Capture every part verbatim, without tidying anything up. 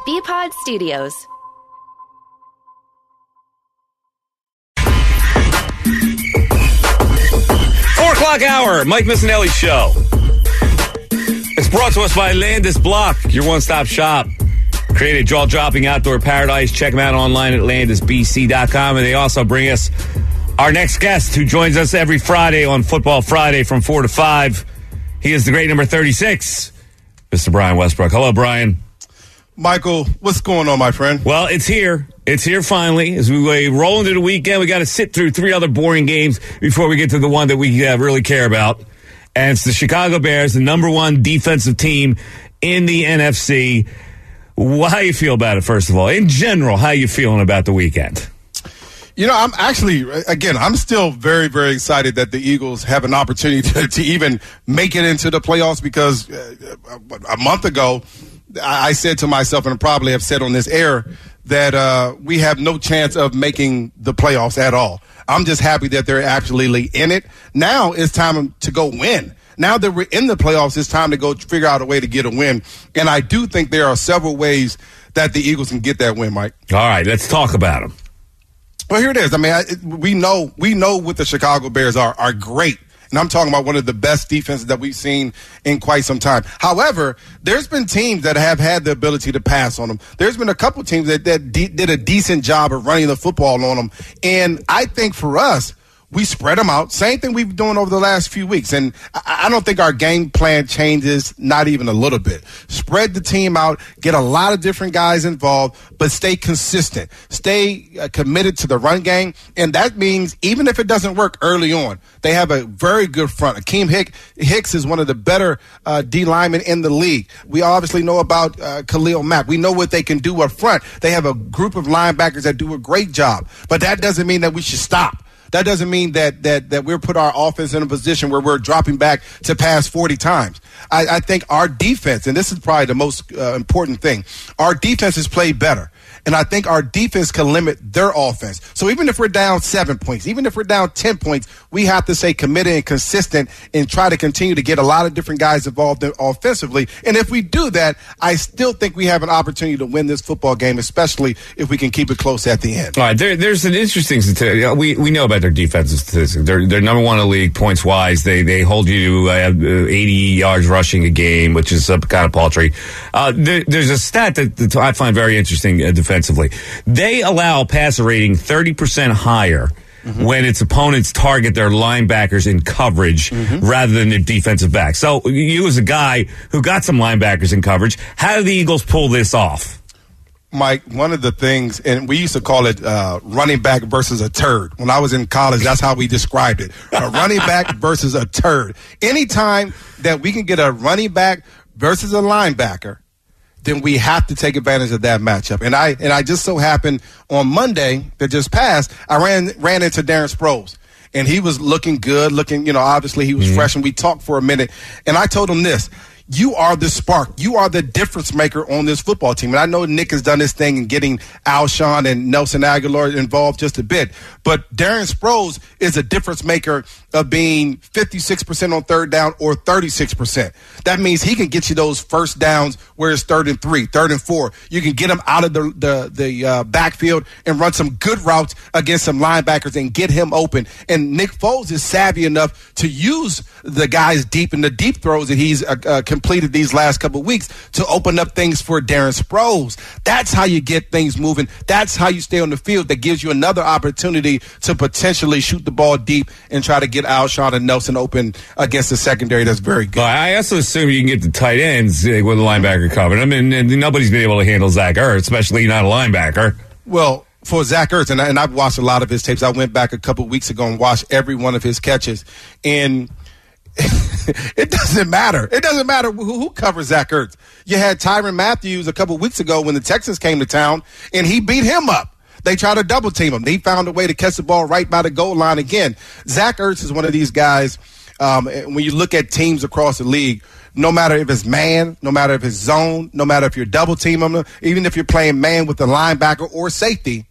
B-Pod Studios. Four o'clock hour, Mike Missinelli Show. It's brought to us by Landis Block, your one-stop shop. Create a jaw-dropping outdoor paradise. Check them out online at landis b c dot com. And they also bring us our next guest who joins us every Friday on Football Friday from four to five. He is the great number thirty-six, Mister Brian Westbrook. Hello, Brian. Michael, what's going on, my friend? Well, it's here. It's here finally. As we roll into the weekend, we got to sit through three other boring games before we get to the one that we uh, really care about. And it's the Chicago Bears, the number one defensive team in the N F C. Well, how you feel about it, first of all? In general, how you feeling about the weekend? You know, I'm actually, again, I'm still very, very excited that the Eagles have an opportunity to, to even make it into the playoffs because uh, a month ago, I said to myself, and I probably have said on this air, that uh, we have no chance of making the playoffs at all. I'm just happy that they're actually in it. Now it's time to go win. Now that we're in the playoffs, it's time to go figure out a way to get a win. And I do think there are several ways that the Eagles can get that win, Mike. All right, let's talk about them. Well, here it is. I mean, I, we know we know what the Chicago Bears are, are great. And I'm talking about one of the best defenses that we've seen in quite some time. However, there's been teams that have had the ability to pass on them. There's been a couple teams that, that de- did a decent job of running the football on them. And I think for us, we spread them out. Same thing we've been doing over the last few weeks. And I, I don't think our game plan changes, not even a little bit. Spread the team out, get a lot of different guys involved, but stay consistent. Stay uh, committed to the run game. And that means even if it doesn't work early on, they have a very good front. Akeem Hick, Hicks is one of the better uh, D linemen in the league. We obviously know about uh, Khalil Mack. We know what they can do up front. They have a group of linebackers that do a great job. But that doesn't mean that we should stop. That doesn't mean that that that we're put our offense in a position where we're dropping back to pass forty times. I, I think our defense, and this is probably the most uh, important thing, our defense has played better. And I think our defense can limit their offense. So even if we're down seven points, even if we're down ten points, we have to stay committed and consistent and try to continue to get a lot of different guys involved offensively. And if we do that, I still think we have an opportunity to win this football game, especially if we can keep it close at the end. All right, there, there's an interesting statistic. We we know about their defensive statistics. They're, they're number one in the league points wise. They they hold you to uh, eighty yards rushing a game, which is uh, kind of paltry. Uh, there, there's a stat that, that I find very interesting uh, defensively. They allow passer rating thirty percent higher mm-hmm. when its opponents target their linebackers in coverage mm-hmm. rather than their defensive backs. So you as a guy who got some linebackers in coverage, how do the Eagles pull this off? Mike, one of the things, and we used to call it uh, running back versus a turd. When I was in college, that's how we described it. A running back versus a turd. Anytime that we can get a running back versus a linebacker, then we have to take advantage of that matchup. And I and I just so happened on Monday that just passed, I ran ran into Darren Sproles. And he was looking good, looking, you know, obviously he was mm-hmm. fresh, and we talked for a minute. And I told him this: you are the spark. You are the difference maker on this football team. And I know Nick has done his thing in getting Alshon and Nelson Aguilar involved just a bit. But Darren Sproles is a difference maker of being fifty-six percent on third down or thirty-six percent. That means he can get you those first downs where it's third and three, third and four. You can get him out of the the, the uh, backfield and run some good routes against some linebackers and get him open. And Nick Foles is savvy enough to use the guys deep in the deep throws that he's uh, uh, completed these last couple of weeks to open up things for Darren Sproles. That's how you get things moving. That's how you stay on the field. That gives you another opportunity to potentially shoot the ball deep and try to get Alshon and Nelson open against the secondary that's very good. Well, I also assume you can get the tight ends with a linebacker covering them, and, and nobody's been able to handle Zach Ertz, especially not a linebacker. Well, for Zach Ertz, and, I, and I've watched a lot of his tapes. I went back a couple weeks ago and watched every one of his catches, and it doesn't matter. It doesn't matter who, who covers Zach Ertz. You had Tyrann Mathieu a couple weeks ago when the Texans came to town, and he beat him up. They tried to double team him. He found a way to catch the ball right by the goal line again. Zach Ertz is one of these guys, um, when you look at teams across the league, no matter if it's man, no matter if it's zone, no matter if you're double teaming him, even if you're playing man with the linebacker or safety,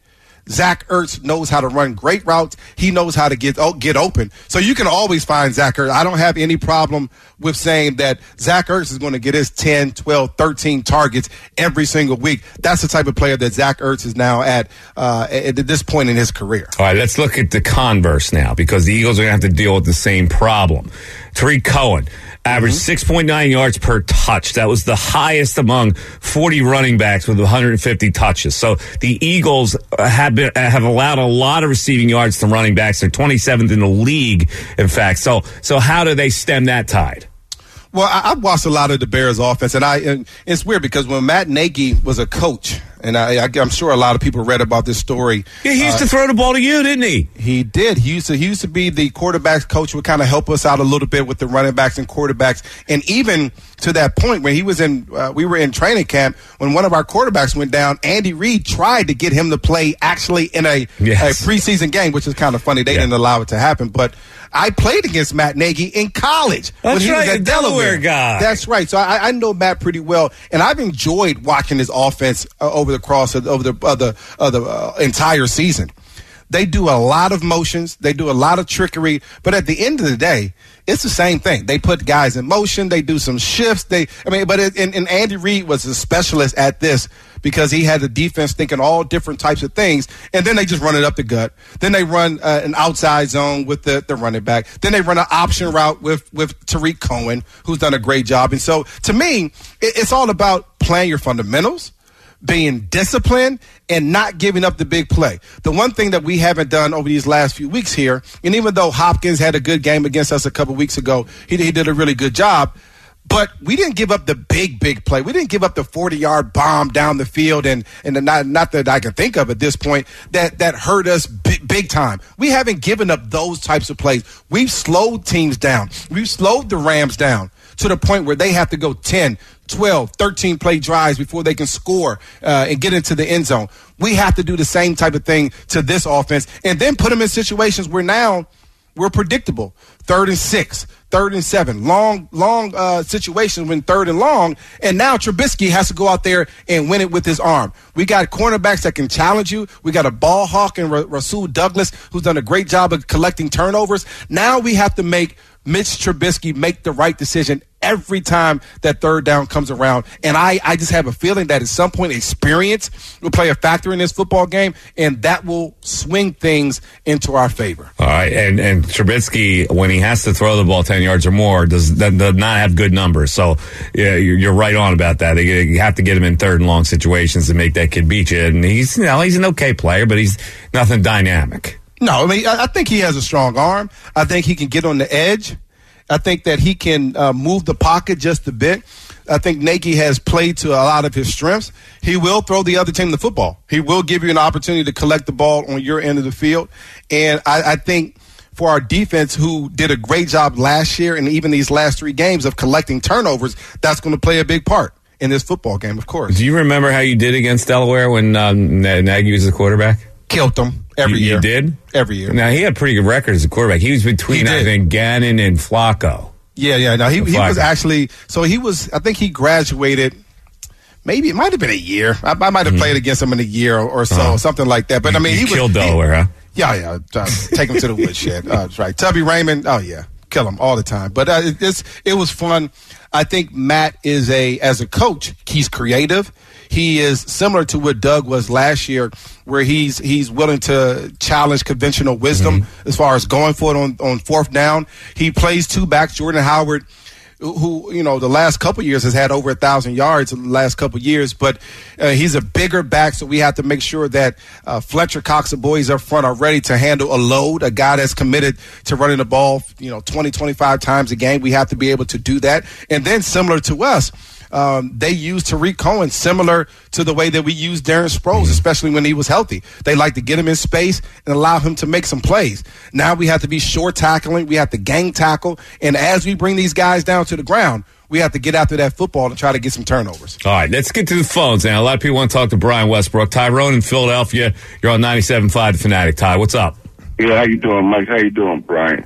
Zach Ertz knows how to run great routes. He knows how to get oh, get open. So you can always find Zach Ertz. I don't have any problem with saying that Zach Ertz is going to get his ten, twelve, thirteen targets every single week. That's the type of player that Zach Ertz is now at uh, at this point in his career. All right, let's look at the converse now, because the Eagles are going to have to deal with the same problem. Tariq Cohen averaged mm-hmm. six point nine yards per touch. That was the highest among forty running backs with one hundred fifty touches. So the Eagles have been, have allowed a lot of receiving yards to running backs. They're twenty-seventh in the league, in fact. So so how do they stem that tide? Well, I, I've watched a lot of the Bears offense, and I and it's weird because when Matt Nagy was a coach, and I, I, I'm sure a lot of people read about this story. Yeah, he used uh, to throw the ball to you, didn't he? He did. He used to. He used to be the quarterbacks coach who would kind of help us out a little bit with the running backs and quarterbacks, and even to that point when he was in, uh, we were in training camp when one of our quarterbacks went down. Andy Reid tried to get him to play actually in a, yes. a preseason game, which is kind of funny. They yeah. didn't allow it to happen, but I played against Matt Nagy in college. That's when he right, was at Delaware, Delaware guy. That's right. So I, I know Matt pretty well, and I've enjoyed watching his offense uh, over the cross of, over the uh, the, uh, the uh, entire season. They do a lot of motions. They do a lot of trickery. But at the end of the day, it's the same thing. They put guys in motion. They do some shifts. They, I mean, but it, and, and Andy Reid was a specialist at this because he had the defense thinking all different types of things. And then they just run it up the gut. Then they run uh, an outside zone with the, the running back. Then they run an option route with, with Tariq Cohen, who's done a great job. And so to me, it, it's all about playing your fundamentals, being disciplined, and not giving up the big play. The one thing that we haven't done over these last few weeks here, and even though Hopkins had a good game against us a couple weeks ago, he, he did a really good job, but we didn't give up the big, big play. We didn't give up the forty-yard bomb down the field, and, and not, not that I can think of at this point, that, that hurt us big, big time. We haven't given up those types of plays. We've slowed teams down. We've slowed the Rams down to the point where they have to go ten, twelve, thirteen play drives before they can score uh, and get into the end zone. We have to do the same type of thing to this offense and then put them in situations where now we're predictable. Third and six, third and seven, long, long uh, situations when third and long. And now Trubisky has to go out there and win it with his arm. We got cornerbacks that can challenge you. We got a ball hawk in R- Rasul Douglas, who's done a great job of collecting turnovers. Now we have to make Mitch Trubisky make the right decision every time that third down comes around. And I, I just have a feeling that at some point experience will play a factor in this football game, and that will swing things into our favor. All right, and, and Trubisky, when he has to throw the ball ten yards or more, does, does not have good numbers. So yeah, you're right on about that. You have to get him in third and long situations to make that kid beat you. And he's, you know, he's an okay player, but he's nothing dynamic. No, I mean, I think he has a strong arm. I think he can get on the edge. I think that he can uh, move the pocket just a bit. I think Nagy has played to a lot of his strengths. He will throw the other team the football. He will give you an opportunity to collect the ball on your end of the field. And I, I think for our defense, who did a great job last year and even these last three games of collecting turnovers, that's going to play a big part in this football game, of course. Do you remember how you did against Delaware when um, Nagy was the quarterback? Killed them every you, year. You did? Every year. Now, he had a pretty good record as a quarterback. He was between, he I think, Gannon and Flacco. Yeah, yeah. No, he, he was actually, so he was, I think he graduated, maybe it might have been a year. I, I might have mm-hmm. played against him in a year or, or so, uh-huh. something like that. But you, I mean, he was. killed Delaware, he, huh? Yeah, yeah. Uh, take him to the woodshed. Uh, that's right. Tubby Raymond, oh, yeah. Kill him all the time. But uh, it, it's, it was fun. I think Matt is a, as a coach, he's creative. He is similar to what Doug was last year, where he's he's willing to challenge conventional wisdom mm-hmm. as far as going for it on, on fourth down. He plays two backs. Jordan Howard, who, you know, the last couple of years has had over a thousand yards in the last couple of years, but uh, he's a bigger back, so we have to make sure that uh, Fletcher Cox, the boys up front, are ready to handle a load, a guy that's committed to running the ball, you know, twenty, twenty-five times a game. We have to be able to do that. And then similar to us, Um, they use Tariq Cohen similar to the way that we use Darren Sproles, especially when he was healthy. They like to get him in space and allow him to make some plays. Now we have to be short tackling. We have to gang tackle. And as we bring these guys down to the ground, we have to get after that football and try to get some turnovers. All right, let's get to the phones now. A lot of people want to talk to Brian Westbrook. Tyrone in Philadelphia. You're on ninety-seven point five The Fanatic. Ty, what's up? Yeah, how you doing, Mike? How you doing, Brian?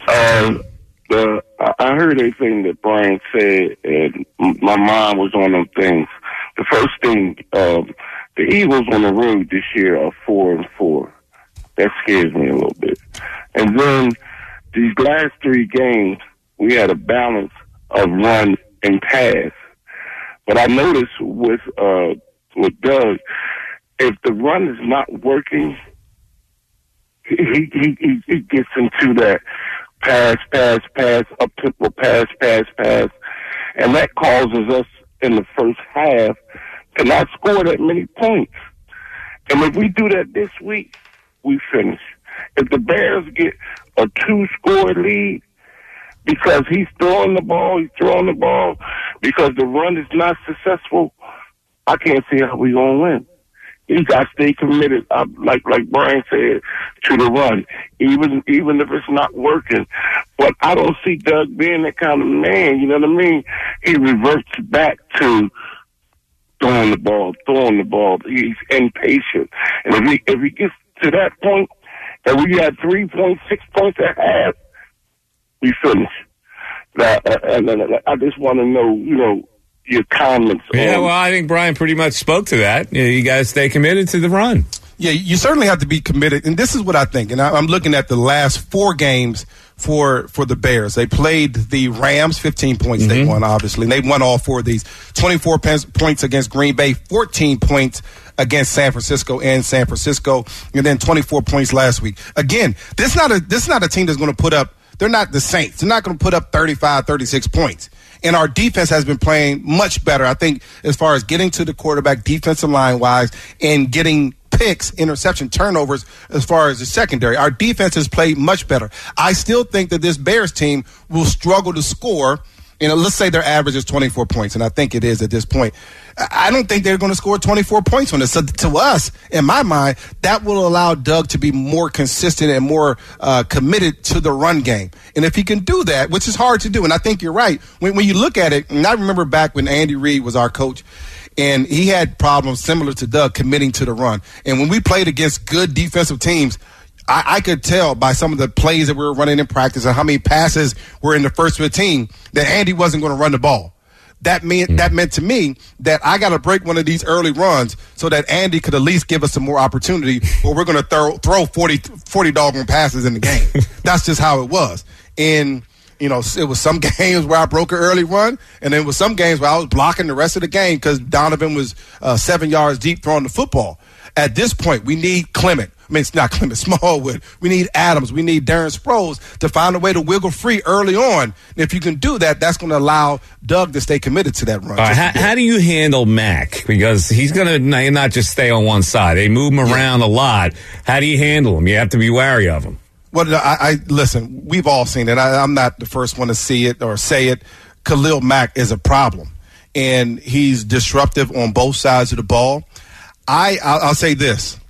Uh, the I heard everything that Brian said, and my mind was on them things. The first thing um, The Eagles on the road this year are four and four. That scares me a little bit. And then these last three games, we had a balance of run and pass. But I noticed with uh, with Doug, if the run is not working, he he he, he gets into that pass, pass, pass, up tempo, pass, pass, pass, and that causes us in the first half to not score that many points. And if we do that this week, we finish. If the Bears get a two-score lead because he's throwing the ball, he's throwing the ball, because the run is not successful, I can't see how we gonna win. You got to stay committed, uh, like like Brian said, to the run, even even if it's not working. But I don't see Doug being that kind of man. You know what I mean? He reverts back to throwing the ball, throwing the ball. He's impatient, and if he if he gets to that point, and we had three point six points at half, we finish. Now, and, and, and I just want to know, you know, your comments. Yeah, on, well, I think Brian pretty much spoke to that. You, know, you got to stay committed to the run. Yeah, you certainly have to be committed. And this is what I think. And I, I'm looking at the last four games for for the Bears. They played the Rams, fifteen points mm-hmm. they won, obviously. And they won all four of these. twenty-four points against Green Bay, fourteen points against San Francisco and San Francisco, and then twenty-four points last week. Again, this is not a, this is not a team that's going to put up, they're not the Saints. They're not going to put up thirty-five, thirty-six points. And our defense has been playing much better, I think, as far as getting to the quarterback defensive line-wise and getting picks, interception, turnovers as far as the secondary. Our defense has played much better. I still think that this Bears team will struggle to score. You know, let's say their average is twenty-four points, and I think it is at this point. I don't think they're going to score twenty-four points on this. So to us, in my mind, that will allow Doug to be more consistent and more uh, committed to the run game. And if he can do that, which is hard to do, and I think you're right, when, when you look at it, and I remember back when Andy Reid was our coach, and he had problems similar to Doug committing to the run. And when we played against good defensive teams, I, I could tell by some of the plays that we were running in practice and how many passes were in the first fifteen that Andy wasn't going to run the ball. That meant, mm. that meant to me that I got to break one of these early runs so that Andy could at least give us some more opportunity, or we're going to throw, throw forty, forty doggone passes in the game. That's just how it was. And, you know, it was some games where I broke an early run, and then it was some games where I was blocking the rest of the game because Donovan was uh, seven yards deep throwing the football. At this point, we need Clement. I mean, it's not Clement Smallwood. We need Adams. We need Darren Sproles to find a way to wiggle free early on. And if you can do that, that's going to allow Doug to stay committed to that run. Right, how, how do you handle Mack? Because he's going to not just stay on one side. They move him around yeah. a lot. How do you handle him? You have to be wary of him. Well, I, I listen, we've all seen it. I, I'm not the first one to see it or say it. Khalil Mack is a problem, and he's disruptive on both sides of the ball. I, I'll, I'll say this.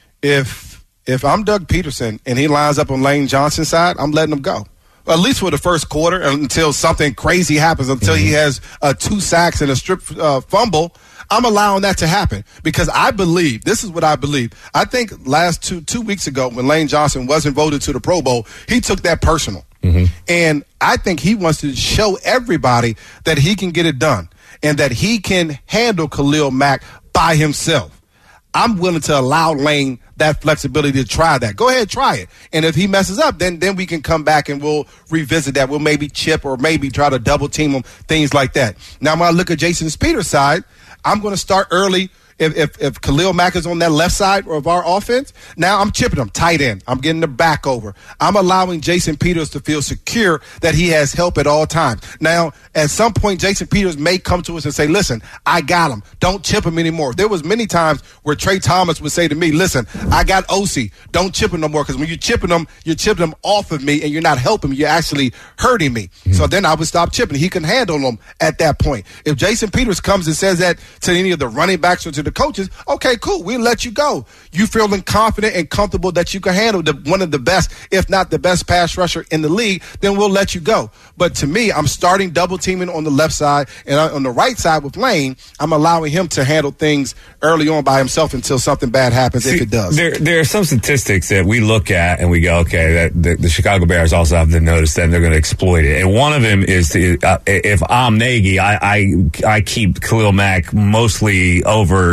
If if I'm Doug Peterson and he lines up on Lane Johnson's side, I'm letting him go. At least for the first quarter until something crazy happens, until mm-hmm. he has uh, two sacks and a strip uh, fumble. I'm allowing that to happen because I believe, this is what I believe. I think last two two weeks ago when Lane Johnson wasn't voted to the Pro Bowl, he took that personal. Mm-hmm. And I think he wants to show everybody that he can get it done and that he can handle Khalil Mack by himself. I'm willing to allow Lane that flexibility to try that. Go ahead, try it. And if he messes up, then then we can come back and we'll revisit that. We'll maybe chip or maybe try to double team him, things like that. Now, when I look at Jason Peters' side, I'm going to start early. If, if if Khalil Mack is on that left side of our offense, now I'm chipping him tight end. I'm getting the back over. I'm allowing Jason Peters to feel secure that he has help at all times. Now, at some point, Jason Peters may come to us and say, listen, I got him. Don't chip him anymore. There was many times where Trey Thomas would say to me, listen, I got O C. Don't chip him no more because when you're chipping him, you're chipping him off of me and you're not helping me. You're actually hurting me. Mm-hmm. So then I would stop chipping. He can handle them at that point. If Jason Peters comes and says that to any of the running backs or to the coaches, okay, cool, we'll let you go. You feeling confident and comfortable that you can handle the, one of the best, if not the best pass rusher in the league, then we'll let you go. But to me, I'm starting double teaming on the left side, and on the right side with Lane, I'm allowing him to handle things early on by himself until something bad happens. See, if it does. There, there are some statistics that we look at and we go, okay, that the, the Chicago Bears also have to notice that they're going to exploit it. And one of them is to, uh, if I'm Nagy, I, I I keep Khalil Mack mostly over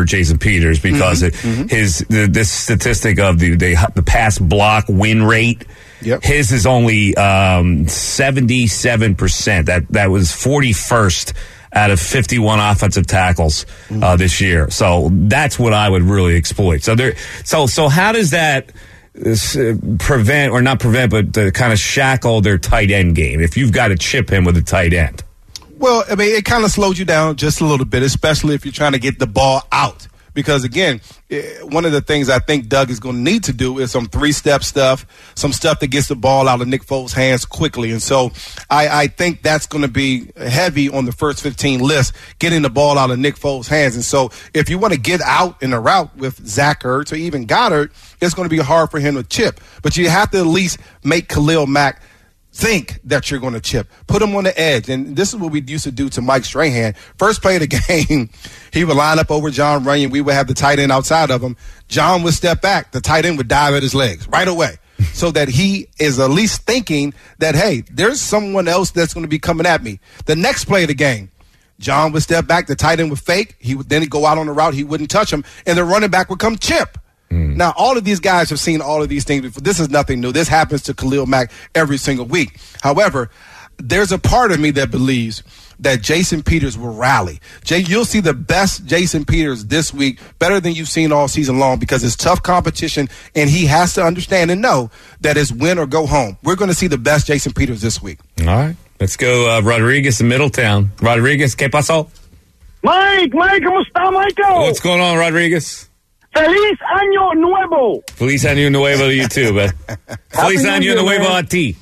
over Jason Peters because mm-hmm. it, his the, this statistic of the the, the pass block win rate. Yep. His is only um, seventy-seven percent. That that was forty-first out of fifty-one offensive tackles uh, this year. So that's what I would really exploit. So there. So so how does that uh, prevent or not prevent, but uh, kind of shackle their tight end game if you've got to chip him with a tight end? Well, I mean, it kind of slows you down just a little bit, especially if you're trying to get the ball out. Because, again, one of the things I think Doug is going to need to do is some three-step stuff, some stuff that gets the ball out of Nick Foles' hands quickly. And so I, I think that's going to be heavy on the first fifteen list, getting the ball out of Nick Foles' hands. And so if you want to get out in a route with Zach Ertz or even Goddard, it's going to be hard for him to chip. But you have to at least make Khalil Mack think that you're going to chip. Put him on the edge. And this is what we used to do to Mike Strahan. First play of the game, he would line up over John Runyon. We would have the tight end outside of him. John would step back. The tight end would dive at his legs right away so that he is at least thinking that, hey, there's someone else that's going to be coming at me. The next play of the game, John would step back. The tight end would fake. He would then he'd go out on the route. He wouldn't touch him. And the running back would come chip. Now, all of these guys have seen all of these things before. This is nothing new. This happens to Khalil Mack every single week. However, there's a part of me that believes that Jason Peters will rally. Jay, you'll see the best Jason Peters this week, better than you've seen all season long, because it's tough competition, and he has to understand and know that it's win or go home. We're going to see the best Jason Peters this week. All right. Let's go uh, Rodriguez in Middletown. Rodriguez, ¿qué pasó? Mike, Mike, ¿cómo está, Michael? What's going on, Rodriguez? Feliz Año Nuevo. Feliz Año Nuevo to you too, man. Feliz Año Nuevo a ti.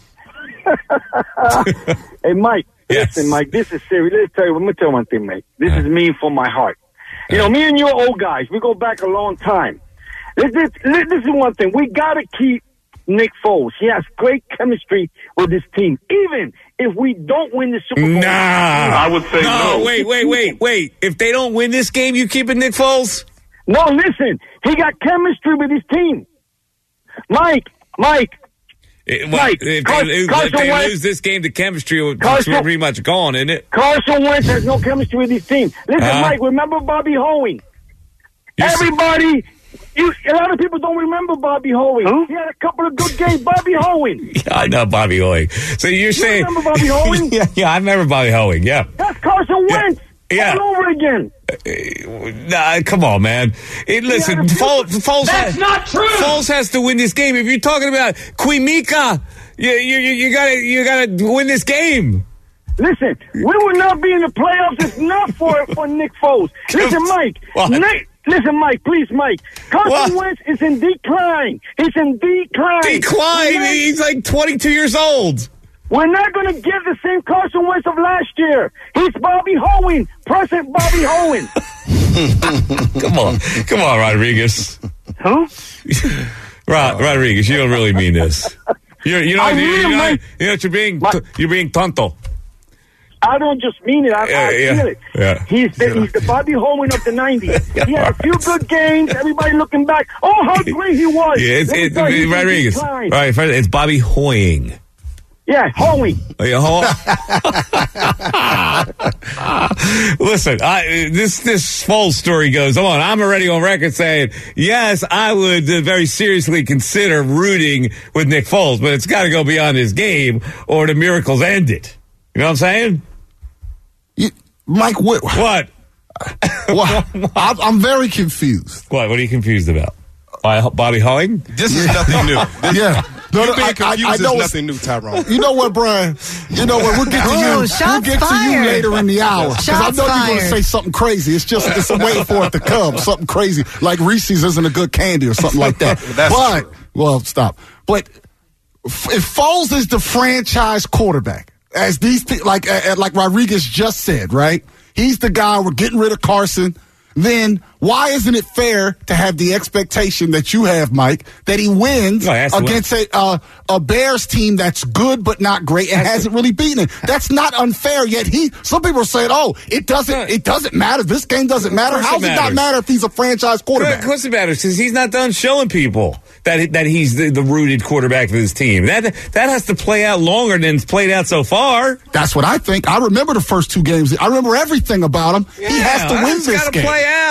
Hey, Mike, yes. Listen, Mike, this is serious. Let's tell you, let me tell you one thing, mate. This is me from my heart. You know, me and you old guys, we go back a long time. This, this, this is one thing. We got to keep Nick Foles. He has great chemistry with his team. Even if we don't win the Super Bowl. Nah. I would say no. No, wait, wait, wait, wait. If they don't win this game, you keeping Nick Foles? No, listen. He got chemistry with his team. Mike, Mike. It, well, Mike, if Car- they, lose, Carson if they Wentz, lose this game, the chemistry will be Carson, pretty much gone, isn't it? Carson Wentz has no chemistry with his team. Listen, Uh-huh. Mike, remember Bobby Hoeing? You're Everybody, you, a lot of people don't remember Bobby Hoeing. Huh? He had a couple of good games. Bobby Hoeing. Yeah, I know Bobby Hoeing. So you're You saying... remember Bobby Hoeing? yeah, yeah, I remember Bobby Hoeing, yeah. That's Carson Wentz. Yeah. All over again. Nah, come on, man. It, listen, Yeah, Foles, Foles, That's has, not true. Foles has to win this game. If you're talking about Quimika, you, you, you, you gotta, you gotta win this game. Listen, we will not be in the playoffs if not for for Nick Foles. Listen, Mike. What? Nick, listen, Mike. Please, Mike. Carson What? Wentz is in decline. He's in decline. Decline. We're not- He's like twenty-two years old. We're not going to give the same Carson Wentz of last year. He's Bobby Hoeing, present Bobby Hoeing. Come on, come on, Rodriguez. Huh? Rod, Rodriguez, you don't really mean this. You're, you know, I you, mean, you know, Mike. you know, you're being, Mike. you're being tonto. I don't just mean it. I, Yeah, I yeah, feel it. yeah. He's the, he's the Bobby Hoeing of the nineties. He had a few good games. Everybody looking back. Oh, how great he was. Yeah, it's, Let me it's tell you, he's in Rodriguez. decline. Right, first, it's Bobby Hoeing. Yeah, Hoeing. Oh, yeah, Ho- Listen, I, this this Foles story goes on. I'm already on record saying, yes, I would uh, very seriously consider rooting with Nick Foles, but it's got to go beyond his game or the miracles ended. You know what I'm saying? You, Mike, what? What? Well, I'm, I'm very confused. What? What are you confused about? By Bobby Hoeing? This is nothing new. This, Yeah. No, you no, being I, I, confused I is know it's- nothing new, Tyrone. You know what, Brian? You know what? We'll get to Oh, you. We'll shots get to you fired. later in the hour. Because I Shots know you're going to fired. say something crazy. It's just it's a wait for it to come. Something crazy. Like Reese's isn't a good candy or something like that. That's but, true. well, stop. But f- if Foles is the franchise quarterback, as these pe- like uh, like Rodriguez just said, right? He's the guy. We're getting rid of Carson. Then why isn't it fair to have the expectation that you have, Mike, that he wins No, he has to against a uh, a Bears team that's good but not great and hasn't really beaten it? That's not unfair. Yet he, some people are saying, "Oh, it doesn't. No. It doesn't matter. This game doesn't matter." course How it does it not matters. matter if he's a franchise Of quarterback? course it matters because he's not done showing people that that he's the, the rooted quarterback for his team. That that has to play out longer than it's played out so far. That's what I think. I remember the first two games. I remember everything about him. he has to win it's this gotta game. play out.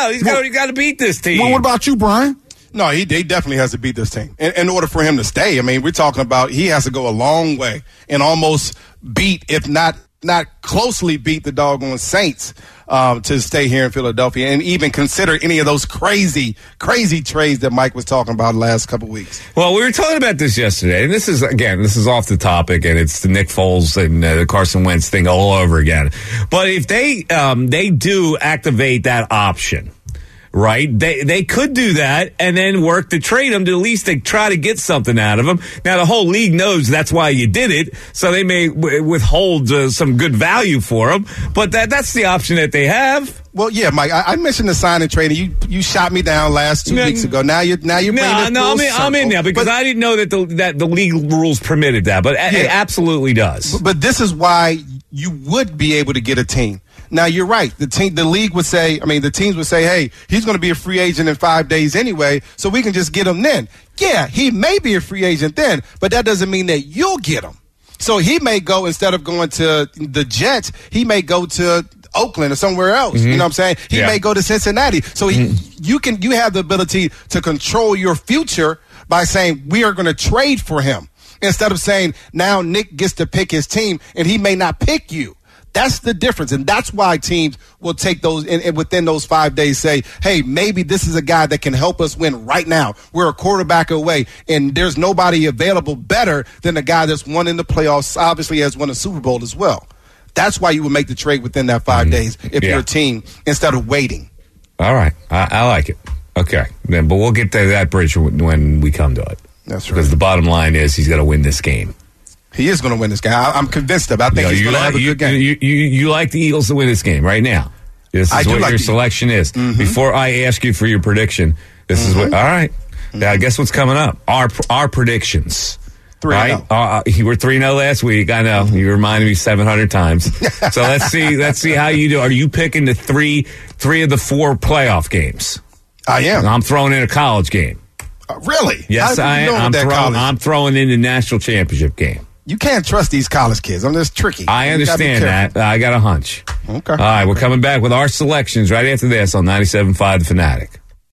out. He's Well- got got to beat this team. Well, what about you, Brian? No, he, he definitely has to beat this team in, in order for him to stay. I mean, we're talking about he has to go a long way and almost beat, if not not closely beat, the doggone Saints um, to stay here in Philadelphia and even consider any of those crazy, crazy trades that Mike was talking about the last couple of weeks. Well, we were talking about this yesterday, and this is, again, this is off the topic, and it's the Nick Foles and uh, the Carson Wentz thing all over again. But if they um, they do activate that option, right, they they could do that and then work to trade him to at least to try to get something out of him. Now, the whole league knows that's why you did it, so they may w- withhold uh, some good value for him. But that that's the option that they have. Well, yeah, Mike, I, I mentioned the sign and trade. You you shot me down last two No, weeks ago. Now you're now you're bringing No, it no, full I'm in, I'm in circle. there because But- I didn't know that the that the league rules permitted that, but it Yeah. absolutely does. But this is why you would be able to get a team. Now you're right. The team, the league would say, I mean, the teams would say, hey, he's going to be a free agent in five days anyway, so we can just get him then. Yeah, he may be a free agent then, but that doesn't mean that you'll get him. So he may go, instead of going to the Jets, he may go to Oakland or somewhere else. Mm-hmm. You know what I'm saying? He Yeah. may go to Cincinnati. So he, mm-hmm. you can, you have the ability to control your future by saying we are going to trade for him, instead of saying now Nick gets to pick his team and he may not pick you. That's the difference, and that's why teams will take those and, and within those five days say, hey, maybe this is a guy that can help us win right now. We're a quarterback away, and there's nobody available better than the guy that's won in the playoffs, obviously has won a Super Bowl as well. That's why you would make the trade within that five mm, days if yeah. you're a team, instead of waiting. All right. I, I like it. Okay. Then, but we'll get to that bridge when we come to it. That's right. Because the bottom line is he's got to win this game. He is going to win this game. I, I'm convinced of it. I think you know, he's going like, to have a you, good game. You, you, you like the Eagles to win this game right now. This is I what like your the, selection is. Mm-hmm. Before I ask you for your prediction, this mm-hmm. is what. All right. Mm-hmm. Now, guess what's coming up? Our our predictions. three right? oh. Uh, you were three and oh last week. I know. Mm-hmm. You reminded me seven hundred times. So let's see. Let's see how you do. Are you picking the three three of the four playoff games? I am. I'm throwing in a college game. Uh, really? Yes, I am. I'm throwing, I'm throwing in the national championship game. You can't trust these college kids. I'm just tricky. I understand that. I got a hunch. Okay. All right, we're coming back with our selections right after this on ninety-seven point five The Fanatic.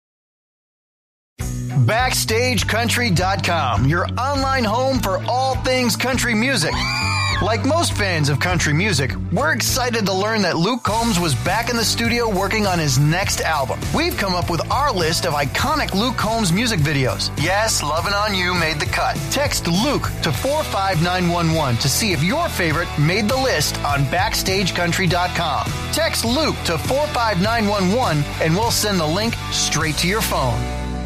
Backstage Country dot com, your online home for all things country music. Like most fans of country music, we're excited to learn that Luke Combs was back in the studio working on his next album. We've come up with our list of iconic Luke Combs music videos. Yes, Lovin' On You made the cut. Text Luke to four five nine one one to see if your favorite made the list on Backstage Country dot com. Text Luke to four five nine one one and we'll send the link straight to your phone.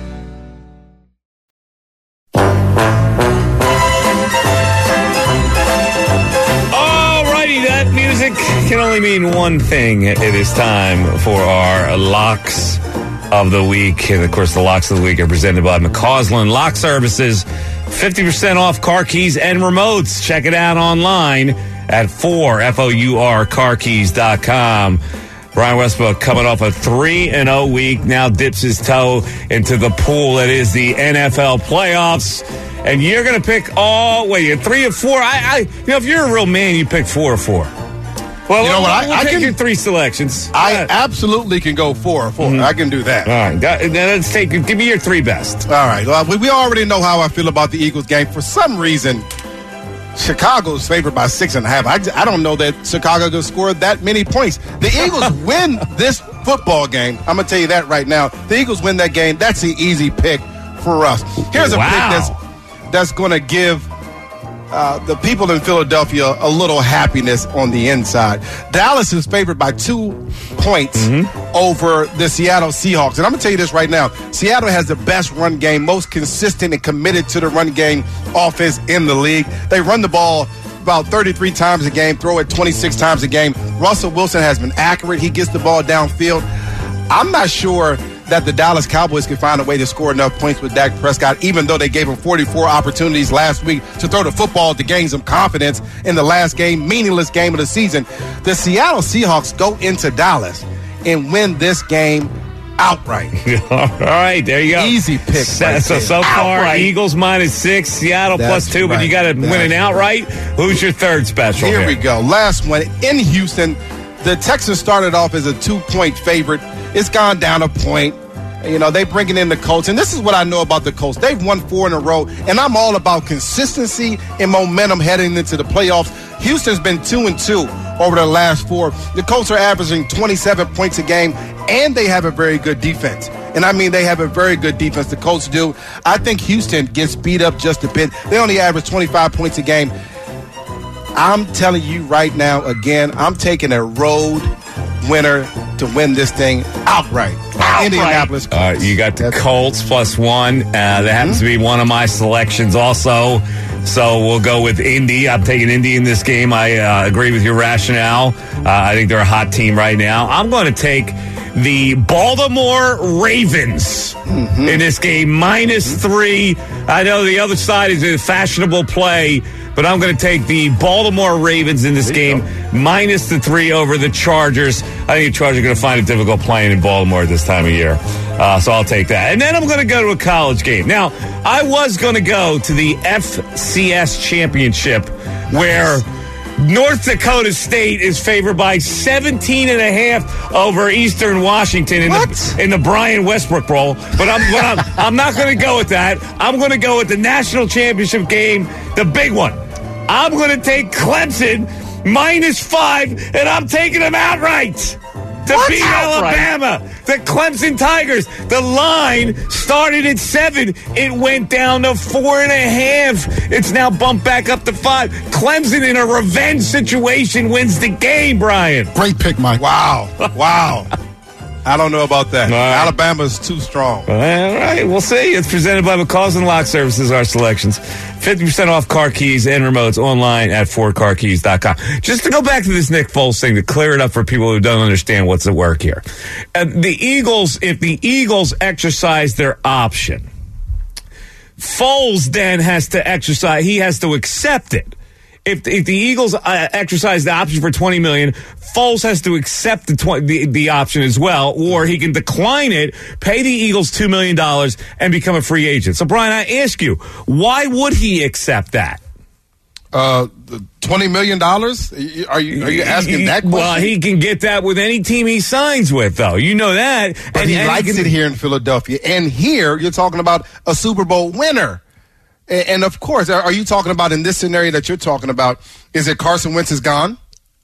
That music can only mean one thing. It is time for our locks of the week. And, of course, the locks of the week are presented by McCausland Lock Services. fifty percent off car keys and remotes. Check it out online at four, F O U R, car keys dot com. Brian Westbrook coming off a three and oh week, now dips his toe into the pool that is the N F L playoffs. And you're going to pick all, wait, you're three or four? I, I, you know, if you're a real man, you pick four or four. Well, you know what? We'll I, I take can your three selections. I uh, absolutely can go four or four. Mm-hmm. I can do that. All right. That, let's take, give me your three best. All right. Well, we, we already know how I feel about the Eagles game. For some reason, Chicago's favored by six and a half. I, I don't know that Chicago could score that many points. The Eagles win this football game. I'm going to tell you that right now. The Eagles win that game. That's the easy pick for us. Here's a wow. pick that's that's going to give uh, the people in Philadelphia a little happiness on the inside. Dallas is favored by two points mm-hmm. over the Seattle Seahawks. And I'm going to tell you this right now. Seattle has the best run game, most consistent and committed to the run game offense in the league. They run the ball about thirty-three times a game, throw it twenty-six times a game. Russell Wilson has been accurate. He gets the ball downfield. I'm not sure that the Dallas Cowboys can find a way to score enough points with Dak Prescott, even though they gave him forty-four opportunities last week to throw the football to gain some confidence in the last game, meaningless game of the season. The Seattle Seahawks go into Dallas and win this game outright. All right, there you go. Easy pick. So, right so, so far, outright. Eagles minus six, Seattle That's plus two, right. but you got to win an That's outright. Who's your third special? Here here we go. Last one in Houston. the Texans started off as a two-point favorite. It's gone down a point. You know, they bringing in the Colts. And this is what I know about the Colts. They've won four in a row, and I'm all about consistency and momentum heading into the playoffs. Houston's been two and two over the last four. The Colts are averaging twenty-seven points a game, and they have a very good defense. And I mean, they have a very good defense. The Colts do. I think Houston gets beat up just a bit. They only average twenty-five points a game. I'm telling you right now, again, I'm taking a road winner to win this thing outright. outright. Indianapolis Colts. Uh, you got the Colts plus one. Uh, that happens mm-hmm. to be one of my selections also. So we'll go with Indy. I'm taking Indy in this game. I uh, agree with your rationale. Uh, I think they're a hot team right now. I'm going to take the Baltimore Ravens mm-hmm. in this game, minus mm-hmm. three. I know the other side is a fashionable play, but I'm going to take the Baltimore Ravens in this game, go. minus the three over the Chargers. I think the Chargers are going to find it difficult playing in Baltimore this time of year. Uh, so I'll take that. And then I'm going to go to a college game. Now, I was going to go to the F C S Championship where North Dakota State is favored by seventeen and a half over Eastern Washington in the in the Brian Westbrook Bowl. But I'm but I'm, I'm not going to go with that. I'm going to go with the national championship game, the big one. I'm going to take Clemson minus five, and I'm taking them outright to what? beat outright? Alabama. The Clemson Tigers. The line started at seven. It went down to four and a half. It's now bumped back up to five. Clemson in a revenge situation wins the game, Brian. Great pick, Mike. Wow. Wow. I don't know about that. Right. Alabama's too strong. All right, we'll see. It's presented by McCausland Lock Services, our selections. fifty percent off car keys and remotes online at ford car keys dot com. Just to go back to this Nick Foles thing, to clear it up for people who don't understand what's at work here. Uh, the Eagles, if the Eagles exercise their option, Foles then has to exercise, he has to accept it. If, if the Eagles uh, exercise the option for twenty million dollars, Foles has to accept the, tw- the the option as well, or he can decline it, pay the Eagles two million dollars, and become a free agent. So, Brian, I ask you, why would he accept that? Uh, twenty million dollars? Are you are you asking that question? Well, he can get that with any team he signs with, though. You know that. But and he and likes he can, it here in Philadelphia. And here, you're talking about a Super Bowl winner. And, of course, are you talking about in this scenario that you're talking about, is it Carson Wentz is gone?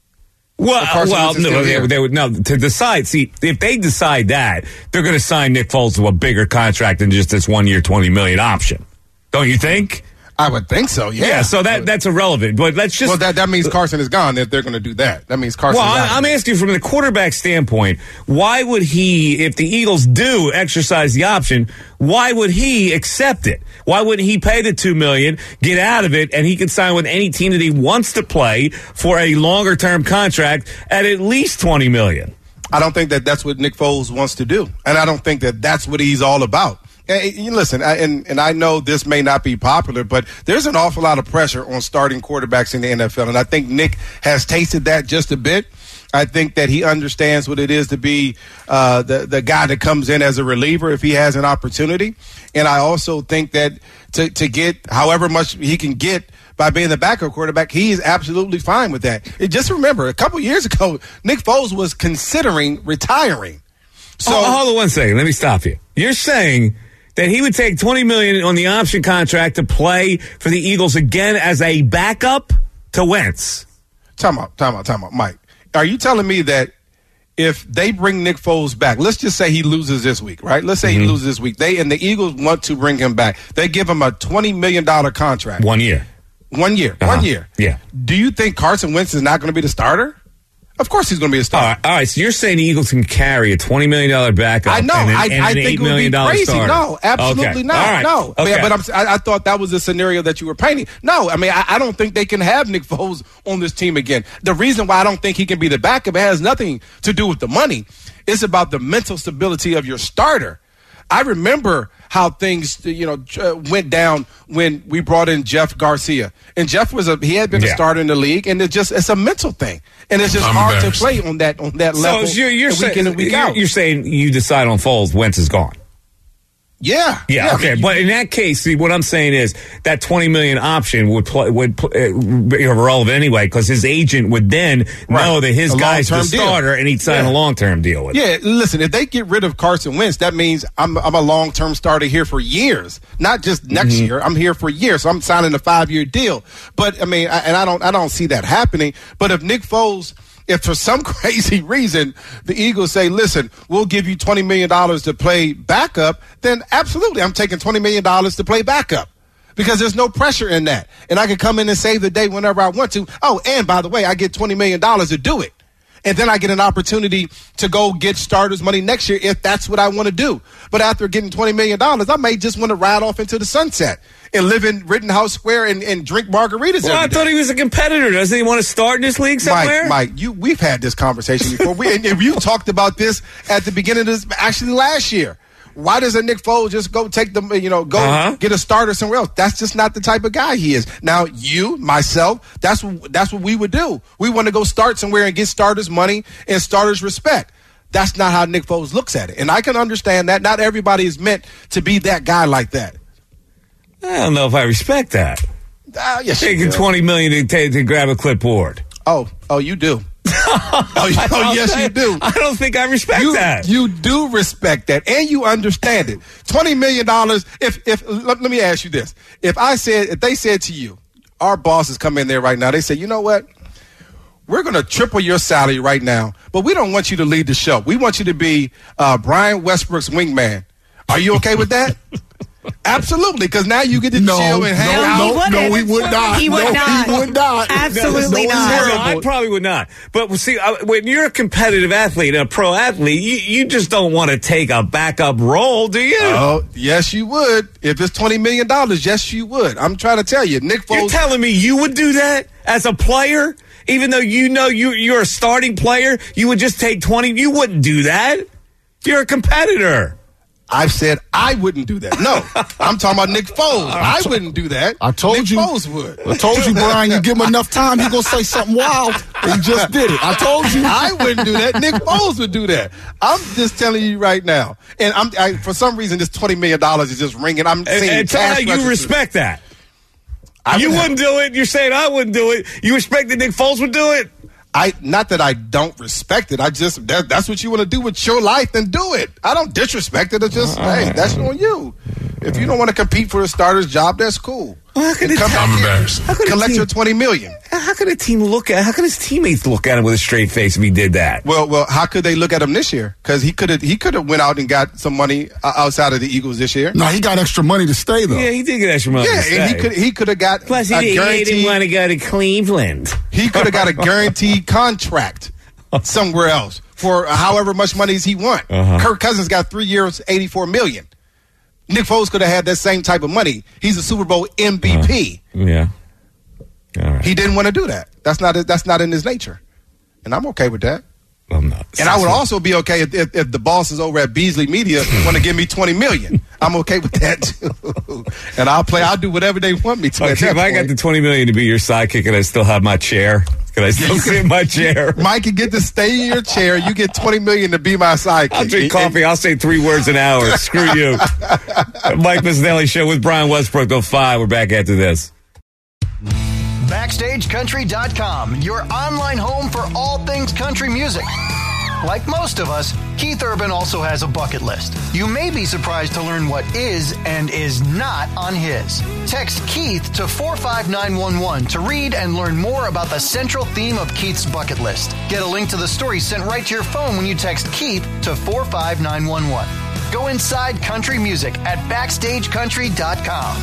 Well, well, no, they, they would no to decide. See, if they decide that, they're going to sign Nick Foles to a bigger contract than just this one year, twenty million option. Don't you think? I would think so. Yeah. Yeah. So that that's irrelevant. But let's just. Well, that that means Carson is gone. If they're going to do that, that means Carson. Well, is I, I'm asking from the quarterback standpoint. Why would he, if the Eagles do exercise the option, why would he accept it? Why wouldn't he pay the two million, get out of it, and he can sign with any team that he wants to play for a longer term contract at at least twenty million? I don't think that that's what Nick Foles wants to do, and I don't think that that's what he's all about. And, and listen, I, and and I know this may not be popular, but there's an awful lot of pressure on starting quarterbacks in the N F L, and I think Nick has tasted that just a bit. I think that he understands what it is to be uh, the the guy that comes in as a reliever if he has an opportunity, and I also think that to to get however much he can get by being the backup quarterback, he is absolutely fine with that. And just remember, a couple years ago, Nick Foles was considering retiring. So oh, hold on one second. Let me stop you. You're saying that he would take twenty million dollars on the option contract to play for the Eagles again as a backup to Wentz. Time out, time out, time out, Mike. Are you telling me that if they bring Nick Foles back, let's just say he loses this week, right? Let's say mm-hmm. he loses this week. They and the Eagles want to bring him back. They give him a twenty million dollars contract. One year. One year. Uh-huh. One year. Yeah. Do you think Carson Wentz is not going to be the starter? Of course he's going to be a starter. All right, all right, so you're saying the Eagles can carry a twenty million dollars backup I know. and an, I, and I an think eight million dollars it would be crazy. starter? No, absolutely okay. not. All right. No. Okay. But, but I'm, I, I thought that was the scenario that you were painting. No, I mean, I, I don't think they can have Nick Foles on this team again. The reason why I don't think he can be the backup, it has nothing to do with the money. It's about the mental stability of your starter. I remember how things, you know, went down when we brought in Jeff Garcia, and Jeff was a he had been yeah. a starter in the league, and it's just it's a mental thing, and it's just I'm hard to play on that on that level. So you're, you're, week saying, in and week you're, out. you're saying you decide on Foles, Wentz is gone. Yeah, yeah, yeah okay. I mean, but in that case, see, what I'm saying is that twenty million option would play, would uh, be irrelevant anyway, because his agent would then right. know that his a guy's the deal. starter, and he'd sign yeah. a long term deal with. Yeah, him. listen, if they get rid of Carson Wentz, that means I'm I'm a long term starter here for years, not just next Mm-hmm. year. I'm here for years, so I'm signing a five year deal. But I mean, I, and I don't I don't see that happening. But if Nick Foles, if for some crazy reason the Eagles say, listen, we'll give you twenty million dollars to play backup, then absolutely I'm taking twenty million dollars to play backup because there's no pressure in that. And I can come in and save the day whenever I want to. Oh, and by the way, I get twenty million dollars to do it. And then I get an opportunity to go get starters money next year if that's what I want to do. But after getting twenty million dollars, I may just want to ride off into the sunset and live in Rittenhouse Square and, and drink margaritas well, every I day. thought he was a competitor. Doesn't he want to start in this league somewhere? Mike, Mike, you, we've had this conversation before. We, and you talked about this at the beginning of this, actually last year. Why doesn't Nick Foles just go take the, you know, go uh-huh. get a starter somewhere else? That's just not the type of guy he is. Now, you, myself, that's that's what we would do. We want to go start somewhere and get starters money and starters respect. That's not how Nick Foles looks at it. And I can understand that. Not everybody is meant to be that guy like that. I don't know if I respect that. Uh, yes, Taking twenty million dollars to, to grab a clipboard. Oh, oh, you do. oh, oh yes, you do. I don't think I respect you, that. You do respect that, and you understand it. Twenty million dollars. If, if let, let me ask you this: if I said, if they said to you, our bosses come in there right now, they say, you know what? We're going to triple your salary right now, but we don't want you to lead the show. We want you to be uh, Brian Westbrook's wingman. Are you okay with that? Absolutely, because now you get to no, chill and hang no, out. No, no, he would not. He would no, not. He would not. Absolutely no, not. No, I probably would not. But see, when you're a competitive athlete, a pro athlete, you, you just don't want to take a backup role, do you? Oh, yes, you would. If it's twenty million dollars, yes, you would. I'm trying to tell you, Nick Foles. You're telling me you would do that as a player? Even though you know you, you're a starting player, you would just take twenty? You wouldn't do that. You're a competitor. I've said I wouldn't do that. No, I'm talking about Nick Foles. I wouldn't do that. I told Nick you. Foles would. I told you, Brian, you give him enough time, he's going to say something wild. He just did it. I told you. I wouldn't do that. Nick Foles would do that. I'm just telling you right now. And I'm I, for some reason, this twenty million dollars is just ringing. I'm saying, and, and tell me you respect that. I you would wouldn't do it. You're saying I wouldn't do it. You respect that Nick Foles would do it? I not that I don't respect it. I just that, that's what you want to do with your life, then do it. I don't disrespect it. It's just uh, hey, that's on you. If you don't want to compete for a starter's job, that's cool. Well, how can come I'm embarrassed. Collect team, your twenty million. How could a team look at? How could his teammates look at him with a straight face if he did that? Well, well, how could they look at him this year? Because he could have he could have went out and got some money outside of the Eagles this year. No, he got extra money to stay though. Yeah, he did get extra money. Yeah, to stay. and he could he could have got plus he, a did, he guaranteed, didn't want to go to Cleveland. He could have got a guaranteed contract somewhere else for however much money he want. Uh-huh. Kirk Cousins got three years, eighty-four million. Nick Foles could have had that same type of money. He's a Super Bowl M V P. Uh, yeah. All right. He didn't want to do that. That's not that's not in his nature, and I'm okay with that. I'm not. And I would also be okay if, if, if the bosses over at Beasley Media want to give me twenty million. I'm okay with that too. And I'll play. I'll do whatever they want me to. Okay, at that if I point. got the twenty million to be your sidekick, and I still have my chair, can I still sit in my chair? Mike, you get to stay in your chair. You get twenty million to be my sidekick. I'll drink coffee. I'll say three words an hour. Screw you. Mike Missanelli Show with Brian Westbrook. Go five. We're back after this. Backstage Country dot com, your online home for all things country music. Like most of us, Keith Urban also has a bucket list. You may be surprised to learn what is and is not on his. Text Keith to four five nine one one to read and learn more about the central theme of Keith's bucket list. Get a link to the story sent right to your phone when you text Keith to four five nine one one. Go inside country music at Backstage Country dot com.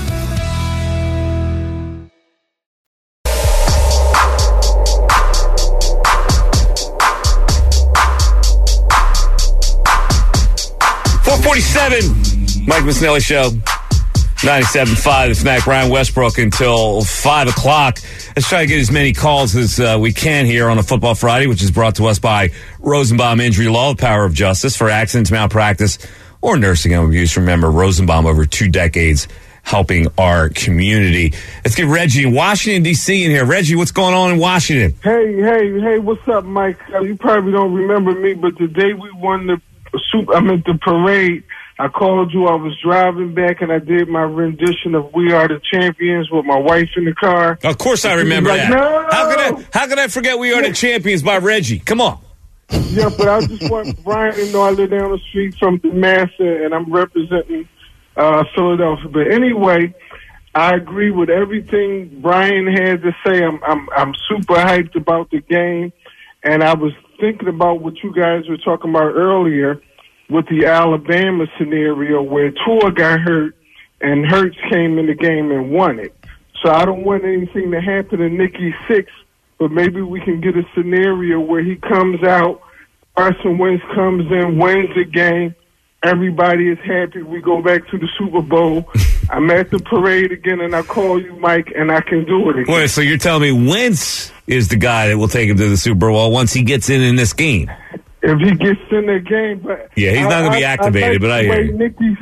four forty-seven, Mike Missanelli Show, ninety-seven point five, the F N A C, Brian Westbrook until five o'clock. Let's try to get as many calls as uh, we can here on a Football Friday, which is brought to us by Rosenbaum Injury Law, the power of justice for accidents, malpractice, or nursing home abuse. Remember, Rosenbaum over two decades helping our community. Let's get Reggie in Washington, D C in here. Reggie, what's going on in Washington? Hey, hey, hey, what's up, Mike? Uh, you probably don't remember me, but the day we won the Super, I mean, the parade, I called you. I was driving back, and I did my rendition of "We Are the Champions" with my wife in the car. Of course, I remember like, that. No! How could I? How could I forget "We Are the Champions" by Reggie? Come on. Yeah, but I just want Brian to know I live down the street from DeMassa, and I'm representing uh, Philadelphia. But anyway, I agree with everything Brian had to say. I'm I'm I'm super hyped about the game, and I was thinking about what you guys were talking about earlier with the Alabama scenario where Tua got hurt and Hurts came in the game and won it. So I don't want anything to happen to Nicky Six, but maybe we can get a scenario where he comes out, Carson Wentz comes in, wins the game, everybody is happy, we go back to the Super Bowl. I'm at the parade again, and I call you, Mike, and I can do it again. Wait, so you're telling me Wentz is the guy that will take him to the Super Bowl once he gets in in this game? If he gets in the game, but yeah, he's not going to be activated. I like but I hear you. Nicky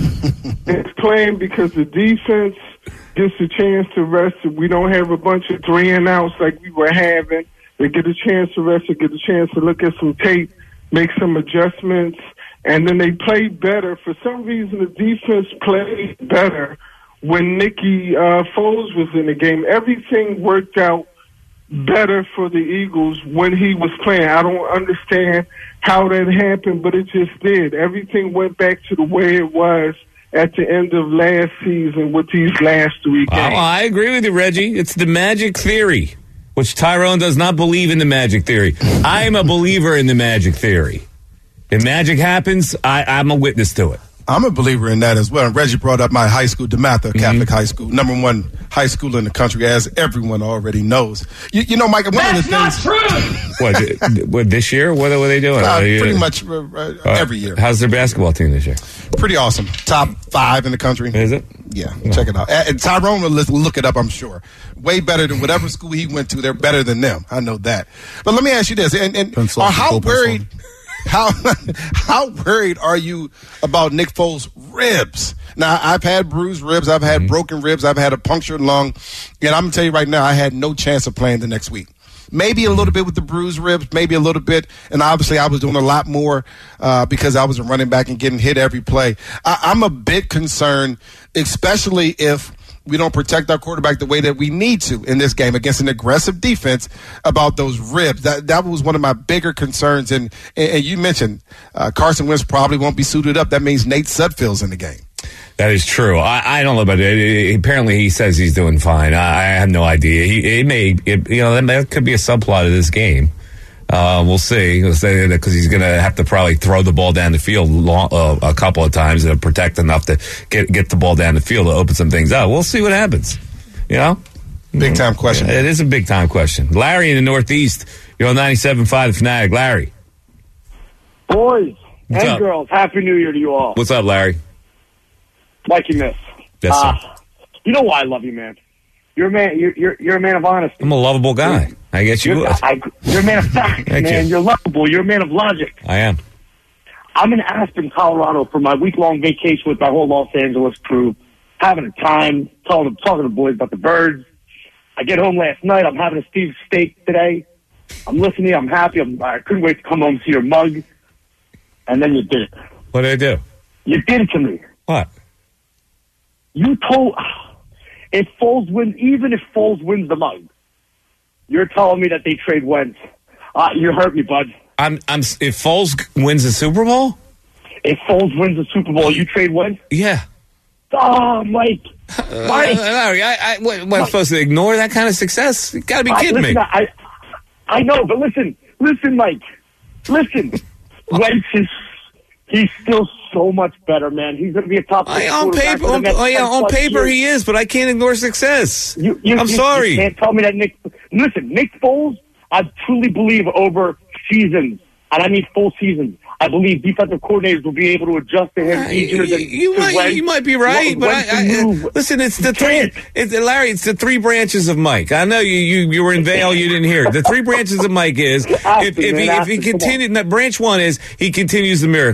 Six is playing because the defense gets a chance to rest. We don't have a bunch of three and outs like we were having. They get a chance to rest. They get a chance to look at some tape, make some adjustments, and then they play better. For some reason, the defense played better when Nicky uh, Foles was in the game. Everything worked out better for the Eagles when he was playing. I don't understand how that happened, but it just did. Everything went back to the way it was at the end of last season with these last three games. Oh, I agree with you, Reggie. It's the magic theory, which Tyrone does not believe in the magic theory. I am a believer in the magic theory. If magic happens, I, I'm a witness to it. I'm a believer in that as well. And Reggie brought up my high school, DeMatha Catholic mm-hmm. High School, number one high school in the country, as everyone already knows. You, you know, Mike, one That's of the not things. True. What, what this year? What are they doing? Uh, you, pretty much uh, uh, every year. How's their basketball team this year? Pretty awesome. Top five in the country. Is it? Yeah, no. Check it out. And Tyrone will look it up, I'm sure. Way better than whatever school he went to. They're better than them. I know that. But let me ask you this: and, and are how worried? How how worried are you about Nick Foles' ribs? Now, I've had bruised ribs, I've had mm-hmm. broken ribs, I've had a punctured lung, and I'm going to tell you right now, I had no chance of playing the next week. Maybe a little bit with the bruised ribs, maybe a little bit, and obviously I was doing a lot more uh, because I was a running back and getting hit every play. I, I'm a bit concerned, especially if we don't protect our quarterback the way that we need to in this game against an aggressive defense about those ribs. That that was one of my bigger concerns. And, and you mentioned uh, Carson Wentz probably won't be suited up. That means Nate Sudfeld's in the game. That is true. I, I don't know about it. Apparently, he says he's doing fine. I, I have no idea. He it may, it, you know, that could be a subplot of this game. Uh, we'll see, because he's going to have to probably throw the ball down the field long, uh, a couple of times and protect enough to get get the ball down the field to open some things up. We'll see what happens. You know, big time question. It is a big time question. Larry in the Northeast, you're on ninety-seven point five The Fanatic. Larry, boys What's and up? girls, Happy New Year to you all. What's up, Larry? Mikey Miss. Yes, sir. Uh, you know why I love you, man. You're a man. You're you're, you're a man of honesty. I'm a lovable guy. You're, I guess you you're, would. I, you're a man of fact, man. You. You're lovable. You're a man of logic. I am. I'm in Aspen, Colorado for my week-long vacation with my whole Los Angeles crew, having a time, talking, talking to the boys about the birds. I get home last night. I'm having a Steve's steak today. I'm listening. I'm happy. I'm, I couldn't wait to come home and see your mug. And then you did it. What did I do? You did it to me. What? You told... If Foles wins, even if Foles wins the mug, you're telling me that they trade Wentz. Uh, you hurt me, bud. I'm. I'm. If Foles wins the Super Bowl, if Foles wins the Super Bowl, you trade Wentz. Yeah. Oh, Mike. Uh, Mike. Larry, I, I, what, what, I'm supposed to ignore that kind of success? You got to be kidding I, listen, me. I, I know, but listen, listen, Mike, listen. Wentz is he's still so much better, man. He's going to be a top. I, on paper, on, oh, yeah, on paper years. he is, but I can't ignore success. You, you, I'm you, sorry. You can't tell me that Nick. Listen, Nick Foles, I truly believe over seasons, and I mean full seasons. I believe defensive coordinators will be able to adjust to him uh, easier you, than you might. Wentz. You might be right, but I, I, listen. It's the three. It's, Larry, it's the three branches of Mike. I know you. You, you were in Vail. You didn't hear it. The three branches of Mike is if, if he if he continued. Branch one is he continues the miracle.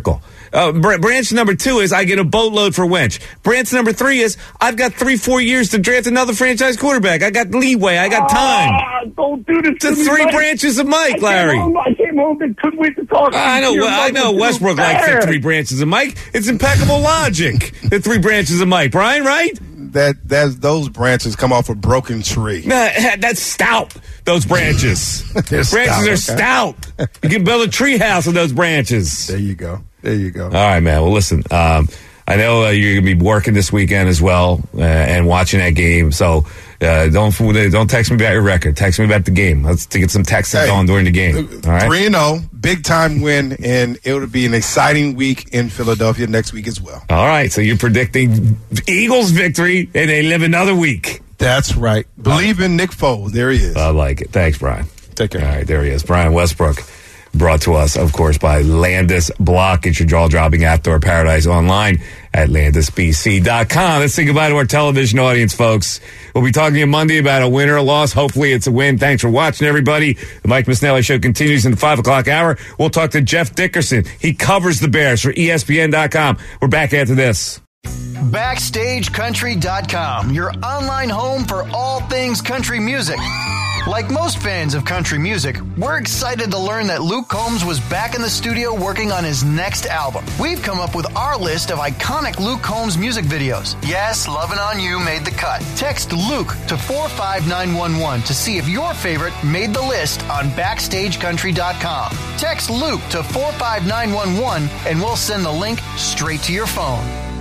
Uh, br- branch number two is I get a boatload for Wench. Branch number three is I've got three, four years to draft another franchise quarterback. I got leeway. I got time. Ah, don't do this The to me, three Mike. branches of Mike, I Larry. Came home, I came home and couldn't wait to talk to I know, you. I know. You're Westbrook fucking likes the fair. three branches of Mike. It's impeccable logic. The three branches of Mike, Brian, right? That that's those branches come off a broken tree. Nah, that's stout. Those branches. They're branches stout, are okay. stout. You can build a tree house with those branches. There you go. There you go. All right, man. Well, listen. Um, I know uh, you're going to be working this weekend as well uh, and watching that game. So uh, don't don't text me about your record. Text me about the game. Let's get some texting Hey, going during the game. All right. three and oh, big time win, and it'll be an exciting week in Philadelphia next week as well. All right. So you're predicting Eagles victory, and they live another week. That's right. Believe in Nick Foles. There he is. I like it. Thanks, Brian. Take care. All right, there he is. Brian Westbrook, brought to us, of course, by Landis Block. Get your jaw-dropping outdoor paradise online at landis b c dot com. Let's say goodbye to our television audience, folks. We'll be talking to you Monday about a win or a loss. Hopefully it's a win. Thanks for watching, everybody. The Mike Misnelli Show continues in the five o'clock hour. We'll talk to Jeff Dickerson. He covers the Bears for E S P N dot com. We're back after this. backstage country dot com, your online home for all things country music. Like most fans of country music, we're excited to learn that Luke Combs was back in the studio working on his next album. We've come up with our list of iconic Luke Combs music videos. Yes, Lovin' On You made the cut. Text Luke to four five nine one one to see if your favorite made the list on backstage country dot com. Text Luke to four five nine one one and we'll send the link straight to your phone.